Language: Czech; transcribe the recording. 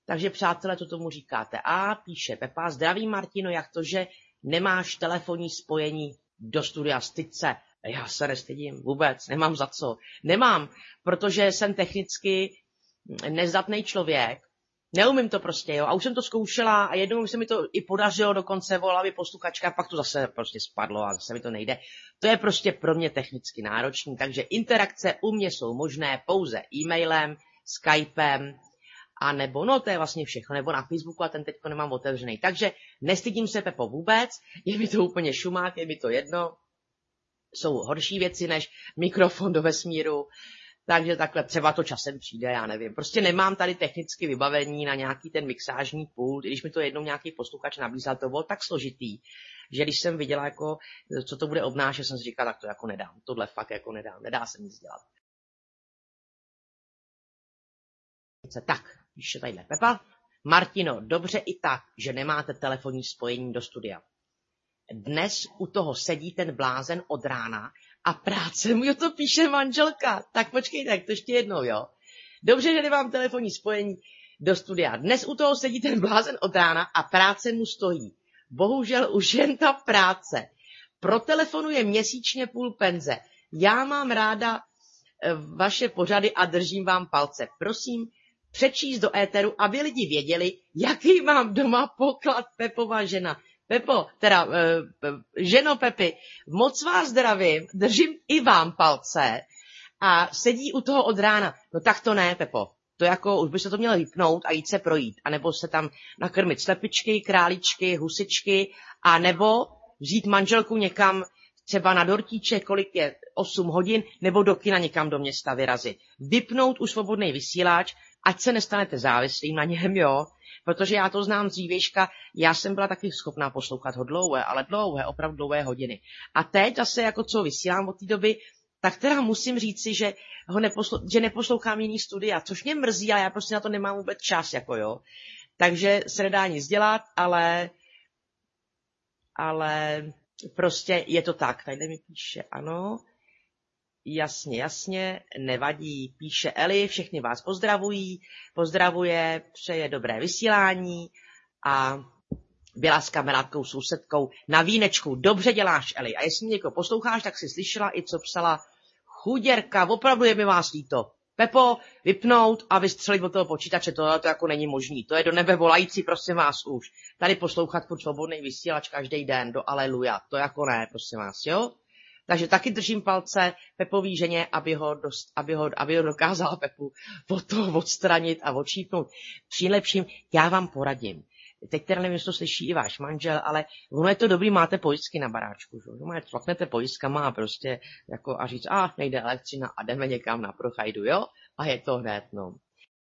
Takže přátelé, co tomu říkáte? A píše Pepa, zdraví Martino, jak to, že nemáš telefonní spojení do studia, styď se. Já se nestydím, vůbec, nemám za co. Nemám, protože jsem technicky nezdatný člověk, neumím to prostě, jo. A už jsem to zkoušela a jednou se mi to i podařilo, dokonce volala mi posluchačka, pak to zase prostě spadlo a zase mi to nejde. To je prostě pro mě technicky náročný, takže interakce u mě jsou možné pouze e-mailem, Skypem, a nebo, no to je vlastně všechno, nebo na Facebooku a ten teďko nemám otevřený. Takže nestydím se, Pepo, vůbec, je mi to úplně šumák, je mi to jedno. Jsou horší věci než mikrofon do vesmíru, takže takhle třeba to časem přijde, já nevím. Prostě nemám tady technické vybavení na nějaký ten mixážní pult, i když mi to jednou nějaký posluchač nabízel, to bylo tak složitý, že když jsem viděla, jako, co to bude obnášet, jsem si říkal, tak to jako nedám, tohle fakt jako nedám, nedá se nic dělat. Tak, píše tadyhle Pepa. Martino, dobře i tak, že nemáte telefonní spojení do studia. Dnes u toho sedí ten blázen od rána a práce mu to píše manželka. Tak počkejte, tak to ještě jednou, jo. Dobře, že nemám telefonní spojení do studia. Dnes u toho sedí ten blázen od rána a práce mu stojí. Bohužel už jen ta práce. Protelefonuje měsíčně půl penze. Já mám ráda vaše pořady a držím vám palce. Prosím, přečíst do éteru, aby lidi věděli, jaký mám doma poklad Pepova žena. Pepo, teda ženo Pepy, moc vás zdravím, držím i vám palce a sedí u toho od rána. No tak to ne, Pepo. To jako, už by se to mělo vypnout a jít se projít. A nebo se tam nakrmit slepičky, králíčky, husičky, a nebo vzít manželku někam třeba na dortíček, kolik je 8 hodin, nebo do kina někam do města vyrazit. Vypnout už svobodný vysílač, ať se nestanete závislým na něm, jo. Protože já to znám z dřívějška, já jsem byla taky schopná poslouchat ho dlouhé, ale dlouhé, opravdu dlouhé hodiny. A teď zase, jako co vysílám od té doby, tak teda musím říci, že že neposlouchám jiný studia, což mě mrzí, ale já prostě na to nemám vůbec čas, jako jo. Takže se nedá nic dělat, ale prostě je to tak. Tady mi píše, ano, jasně, nevadí, píše Eli, všechny vás pozdravuje, přeje dobré vysílání a byla s kamarádkou, sousedkou na vínečku. Dobře děláš, Eli. A jestli mě někoho posloucháš, tak si slyšela i co psala chuděrka, opravdu je mi vás líto. Pepo, vypnout a vystřelit od toho počítače, to jako není možný. To je do nebe volající, prosím vás už. Tady poslouchat furt svobodný vysílač každý den do aleluja. To jako ne, prosím vás, jo? Takže taky držím palce Pepový ženě, aby ho dokázala Pepu od toho odstranit a odšípnout. Přinejlepším já vám poradím. Teď teda nevím, jestli to slyší i váš manžel, ale ono je to dobrý, máte pojistky na baráčku. Že? Tlaknete pojistkama a prostě jako a říct, nejde elektřina a jdeme někam na prochajdu, jo? A je to hned, no.